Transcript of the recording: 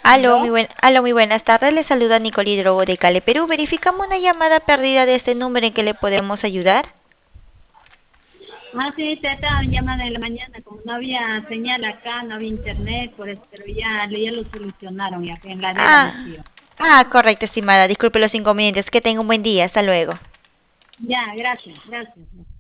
¿Aló? Aló, muy buenas tardes. Le saluda Nicole Hidrogo de Cale, Perú. Verificamos una llamada perdida de este número en que le podemos ayudar. Ah, sí, te estaban llamando en la mañana, como no había señal acá, no había internet, por eso, pero ya lo solucionaron, ya que en la DEDA me Ah, fío. correcto, estimada. Disculpe los inconvenientes. Que tenga un buen día. Hasta luego. Ya, gracias.